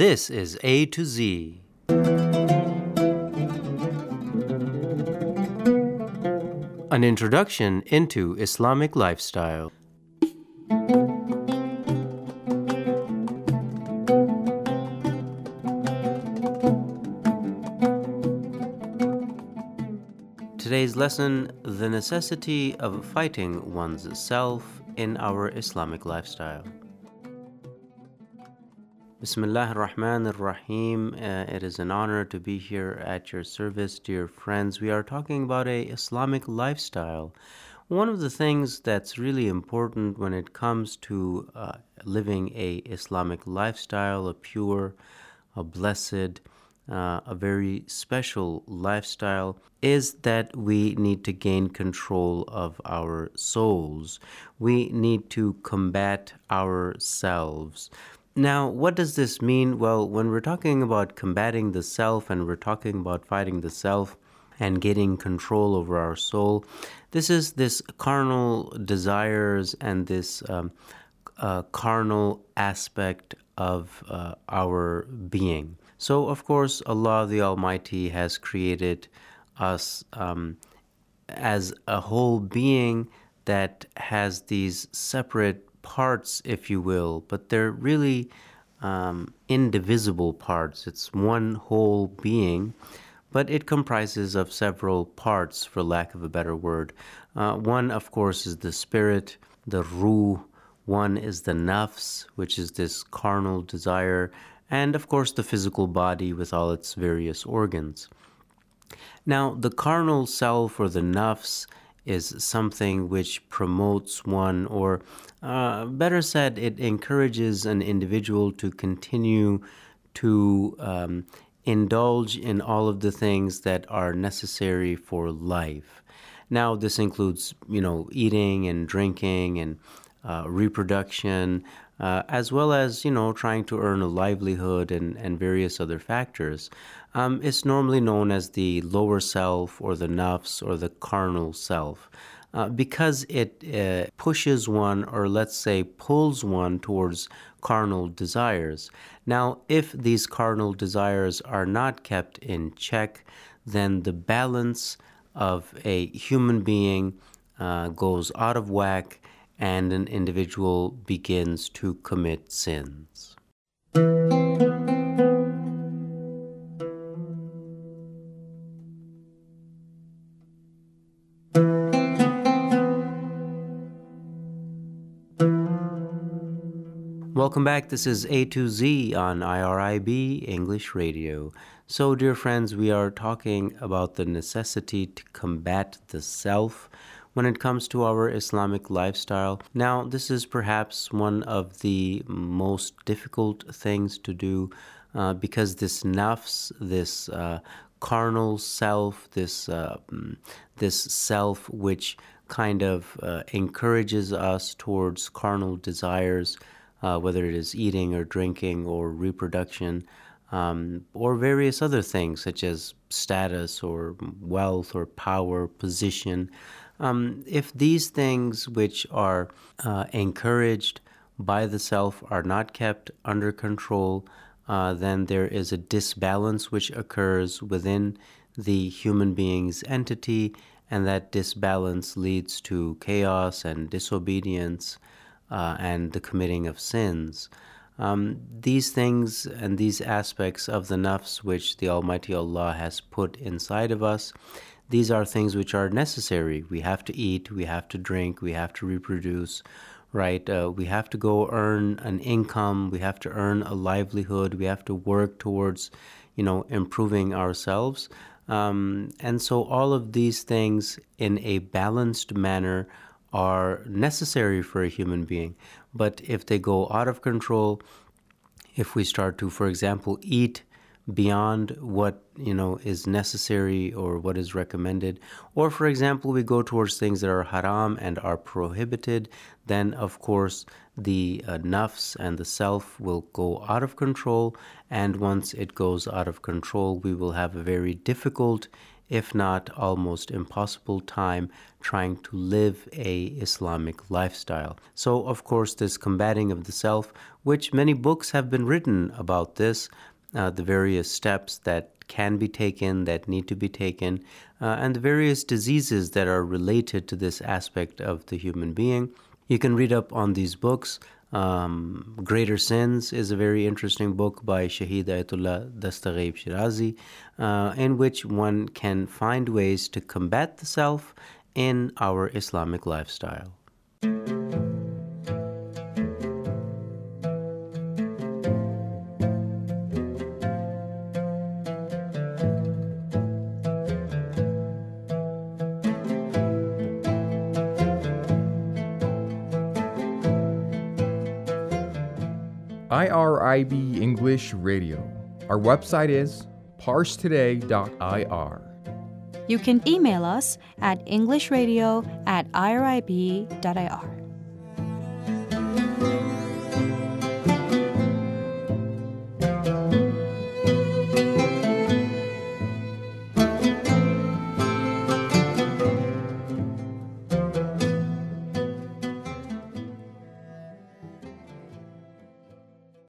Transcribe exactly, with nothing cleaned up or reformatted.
This is A to Z. An introduction into Islamic lifestyle. Today's lesson, the necessity of fighting one's self in our Islamic lifestyle. Bismillah ar-Rahman ar-Rahim. Uh, it is an honor to be here at your service, dear friends. We are talking about a Islamic lifestyle. One of the things that's really important when it comes to uh, living a Islamic lifestyle, a pure, a blessed, uh, a very special lifestyle, is that we need to gain control of our souls. We need to combat ourselves. Now, what does this mean? Well, when we're talking about combating the self and we're talking about fighting the self and getting control over our soul, this is this carnal desires and this um, uh, carnal aspect of uh, our being. So, of course, Allah the Almighty has created us um, as a whole being that has these separate parts, if you will, but they're really um, indivisible parts. It's one whole being, but it comprises of several parts, for lack of a better word. Uh, one, of course, is the spirit, the ruh. One is the nafs, which is this carnal desire, and of course the physical body with all its various organs. Now, the carnal self or the nafs is something which promotes one, or uh, better said, it encourages an individual to continue to um, indulge in all of the things that are necessary for life. Now, this includes, you know, eating and drinking and uh, reproduction, uh, as well as, you know, trying to earn a livelihood and, and various other factors. Um, it's normally known as the lower self or the nafs or the carnal self uh, because it uh, pushes one, or let's say pulls one towards carnal desires. Now, if these carnal desires are not kept in check, then the balance of a human being uh, goes out of whack and an individual begins to commit sins. Welcome back. This is A to Z on I R I B English Radio. So, dear friends, we are talking about the necessity to combat the self when it comes to our Islamic lifestyle. Now, this is perhaps one of the most difficult things to do uh, because this nafs, this uh, carnal self, this uh, this self which kind of uh, encourages us towards carnal desires, Uh, whether it is eating or drinking or reproduction, um, or various other things such as status or wealth or power, position. Um, if these things which are uh, encouraged by the self are not kept under control, uh, then there is a disbalance which occurs within the human being's entity, and that disbalance leads to chaos and disobedience, Uh, and the committing of sins. Um, these things and these aspects of the nafs which the Almighty Allah has put inside of us, these are things which are necessary. We have to eat, we have to drink, we have to reproduce, right? Uh, we have to go earn an income, we have to earn a livelihood, we have to work towards, you know, improving ourselves. Um, and so all of these things in a balanced manner are necessary for a human being. But if they go out of control, if we start to, for example, eat beyond what, you know, is necessary or what is recommended, or for example, we go towards things that are haram and are prohibited, then of course the uh, nafs and the self will go out of control, and once it goes out of control, we will have a very difficult if not almost impossible time trying to live a Islamic lifestyle. So, of course, this combating of the self, which many books have been written about this, uh, the various steps that can be taken, that need to be taken, uh, and the various diseases that are related to this aspect of the human being. You can read up on these books. Um, Greater Sins is a very interesting book by Shaheed Ayatollah Dastaghaib Shirazi, uh, in which one can find ways to combat the self in our Islamic lifestyle. I R I B English Radio. Our website is parse today dot I R. You can email us at englishradio at irib dot I R.